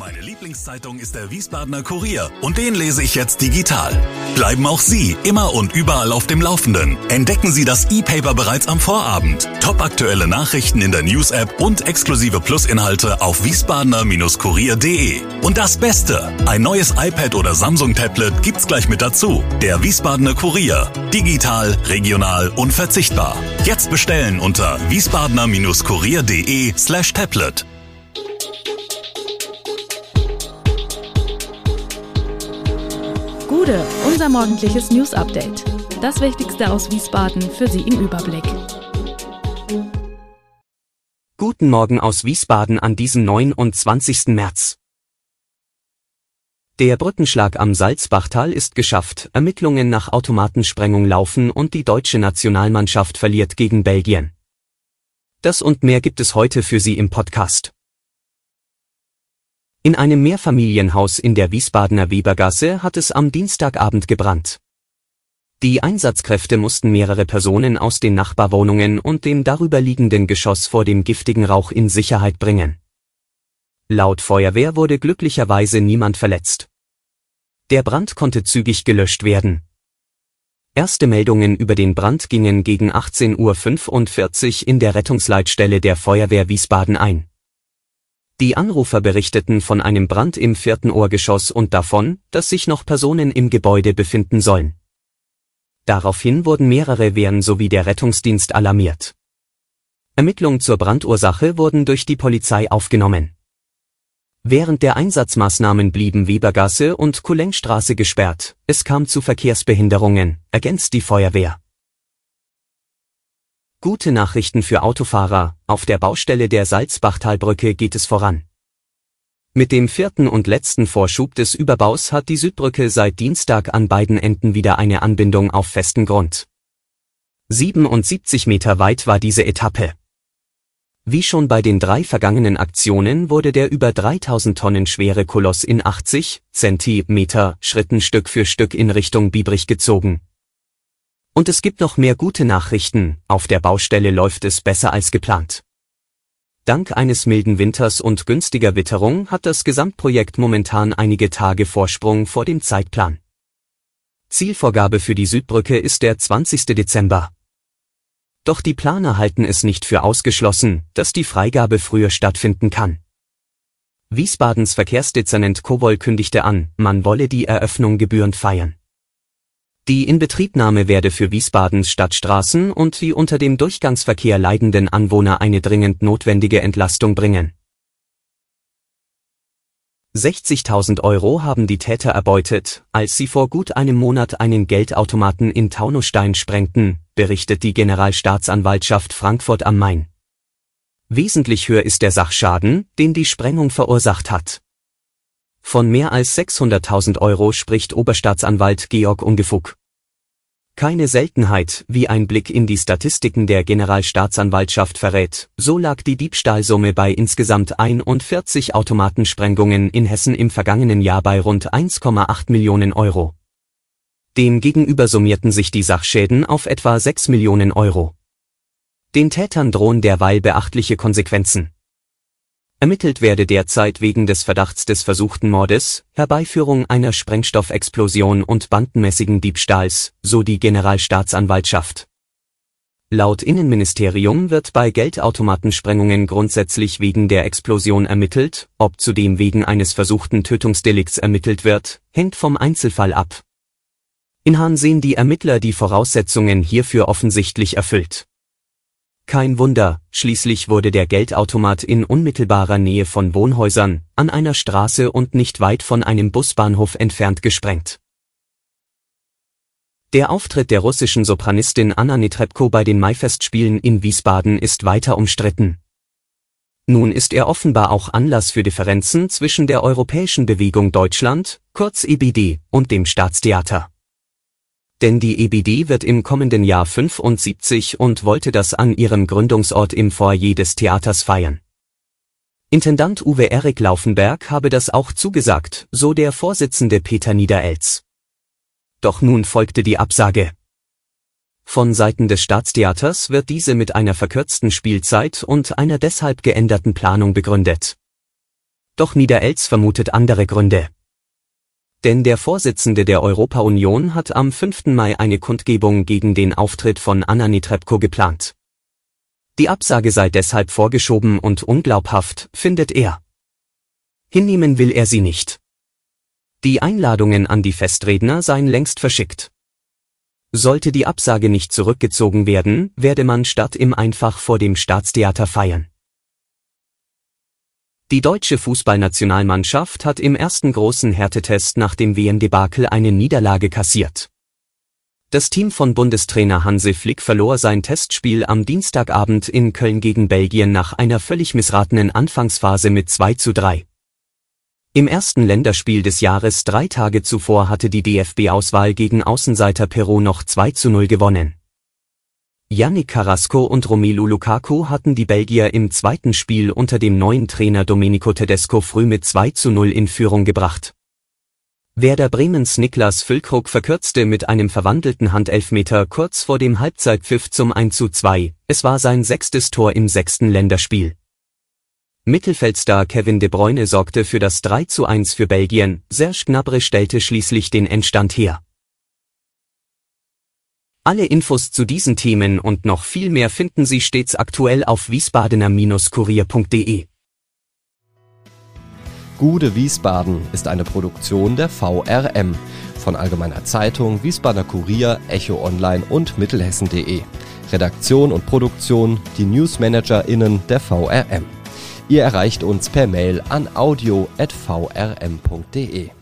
Meine Lieblingszeitung ist der Wiesbadener Kurier und den lese ich jetzt digital. Bleiben auch Sie immer und überall auf dem Laufenden. Entdecken Sie das E-Paper bereits am Vorabend. Topaktuelle Nachrichten in der News-App und exklusive Plus-Inhalte auf wiesbadener-kurier.de. Und das Beste, ein neues iPad oder Samsung-Tablet gibt's gleich mit dazu. Der Wiesbadener Kurier. Digital, regional, unverzichtbar. Jetzt bestellen unter wiesbadener-kurier.de/tablet. Gude, unser morgendliches News-Update. Das Wichtigste aus Wiesbaden für Sie im Überblick. Guten Morgen aus Wiesbaden an diesem 29. März. Der Brückenschlag am Salzbachtal ist geschafft, Ermittlungen nach Automatensprengung laufen und die deutsche Nationalmannschaft verliert gegen Belgien. Das und mehr gibt es heute für Sie im Podcast. In einem Mehrfamilienhaus in der Wiesbadener Webergasse hat es am Dienstagabend gebrannt. Die Einsatzkräfte mussten mehrere Personen aus den Nachbarwohnungen und dem darüber liegenden Geschoss vor dem giftigen Rauch in Sicherheit bringen. Laut Feuerwehr wurde glücklicherweise niemand verletzt. Der Brand konnte zügig gelöscht werden. Erste Meldungen über den Brand gingen gegen 18:45 Uhr in der Rettungsleitstelle der Feuerwehr Wiesbaden ein. Die Anrufer berichteten von einem Brand im 4. Obergeschoss und davon, dass sich noch Personen im Gebäude befinden sollen. Daraufhin wurden mehrere Wehren sowie der Rettungsdienst alarmiert. Ermittlungen zur Brandursache wurden durch die Polizei aufgenommen. Während der Einsatzmaßnahmen blieben Webergasse und Kullengstraße gesperrt, es kam zu Verkehrsbehinderungen, ergänzt die Feuerwehr. Gute Nachrichten für Autofahrer, auf der Baustelle der Salzbachtalbrücke geht es voran. Mit dem 4. und letzten Vorschub des Überbaus hat die Südbrücke seit Dienstag an beiden Enden wieder eine Anbindung auf festen Grund. 77 Meter weit war diese Etappe. Wie schon bei den 3 vergangenen Aktionen wurde der über 3000 Tonnen schwere Koloss in 80 Zentimeter Schritten Stück für Stück in Richtung Biebrich gezogen. Und es gibt noch mehr gute Nachrichten, auf der Baustelle läuft es besser als geplant. Dank eines milden Winters und günstiger Witterung hat das Gesamtprojekt momentan einige Tage Vorsprung vor dem Zeitplan. Zielvorgabe für die Südbrücke ist der 20. Dezember. Doch die Planer halten es nicht für ausgeschlossen, dass die Freigabe früher stattfinden kann. Wiesbadens Verkehrsdezernent Kowol kündigte an, man wolle die Eröffnung gebührend feiern. Die Inbetriebnahme werde für Wiesbadens Stadtstraßen und die unter dem Durchgangsverkehr leidenden Anwohner eine dringend notwendige Entlastung bringen. 60.000 € haben die Täter erbeutet, als sie vor gut einem Monat einen Geldautomaten in Taunusstein sprengten, berichtet die Generalstaatsanwaltschaft Frankfurt am Main. Wesentlich höher ist der Sachschaden, den die Sprengung verursacht hat. Von mehr als 600.000 € spricht Oberstaatsanwalt Georg Ungefug. Keine Seltenheit, wie ein Blick in die Statistiken der Generalstaatsanwaltschaft verrät, so lag die Diebstahlsumme bei insgesamt 41 Automatensprengungen in Hessen im vergangenen Jahr bei rund 1,8 Millionen €. Demgegenüber summierten sich die Sachschäden auf etwa 6 Millionen €. Den Tätern drohen derweil beachtliche Konsequenzen. Ermittelt werde derzeit wegen des Verdachts des versuchten Mordes, Herbeiführung einer Sprengstoffexplosion und bandenmäßigen Diebstahls, so die Generalstaatsanwaltschaft. Laut Innenministerium wird bei Geldautomatensprengungen grundsätzlich wegen der Explosion ermittelt, ob zudem wegen eines versuchten Tötungsdelikts ermittelt wird, hängt vom Einzelfall ab. In Hahn sehen die Ermittler die Voraussetzungen hierfür offensichtlich erfüllt. Kein Wunder, schließlich wurde der Geldautomat in unmittelbarer Nähe von Wohnhäusern, an einer Straße und nicht weit von einem Busbahnhof entfernt gesprengt. Der Auftritt der russischen Sopranistin Anna Netrebko bei den Maifestspielen in Wiesbaden ist weiter umstritten. Nun ist er offenbar auch Anlass für Differenzen zwischen der Europäischen Bewegung Deutschland, kurz EBD, und dem Staatstheater. Denn die EBD wird im kommenden Jahr 75 und wollte das an ihrem Gründungsort im Foyer des Theaters feiern. Intendant Uwe Erik Laufenberg habe das auch zugesagt, so der Vorsitzende Peter Niederelz. Doch nun folgte die Absage. Von Seiten des Staatstheaters wird diese mit einer verkürzten Spielzeit und einer deshalb geänderten Planung begründet. Doch Niederelz vermutet andere Gründe. Denn der Vorsitzende der Europa-Union hat am 5. Mai eine Kundgebung gegen den Auftritt von Anna Netrebko geplant. Die Absage sei deshalb vorgeschoben und unglaubhaft, findet er. Hinnehmen will er sie nicht. Die Einladungen an die Festredner seien längst verschickt. Sollte die Absage nicht zurückgezogen werden, werde man statt im einfach vor dem Staatstheater feiern. Die deutsche Fußballnationalmannschaft hat im ersten großen Härtetest nach dem WM-Debakel eine Niederlage kassiert. Das Team von Bundestrainer Hansi Flick verlor sein Testspiel am Dienstagabend in Köln gegen Belgien nach einer völlig missratenen Anfangsphase mit 2:3. Im ersten Länderspiel des Jahres 3 Tage zuvor hatte die DFB-Auswahl gegen Außenseiter Peru noch 2:0 gewonnen. Yannick Carrasco und Romelu Lukaku hatten die Belgier im zweiten Spiel unter dem neuen Trainer Domenico Tedesco früh mit 2:0 in Führung gebracht. Werder Bremens Niklas Füllkrug verkürzte mit einem verwandelten Handelfmeter kurz vor dem Halbzeitpfiff zum 1:2, es war sein 6. Tor im 6. Länderspiel. Mittelfeldstar Kevin De Bruyne sorgte für das 3:1 für Belgien, Serge Gnabry stellte schließlich den Endstand her. Alle Infos zu diesen Themen und noch viel mehr finden Sie stets aktuell auf wiesbadener-kurier.de. Gude Wiesbaden ist eine Produktion der VRM von Allgemeiner Zeitung, Wiesbadener Kurier, Echo Online und Mittelhessen.de. Redaktion und Produktion die NewsmanagerInnen der VRM. Ihr erreicht uns per Mail an audio@vrm.de.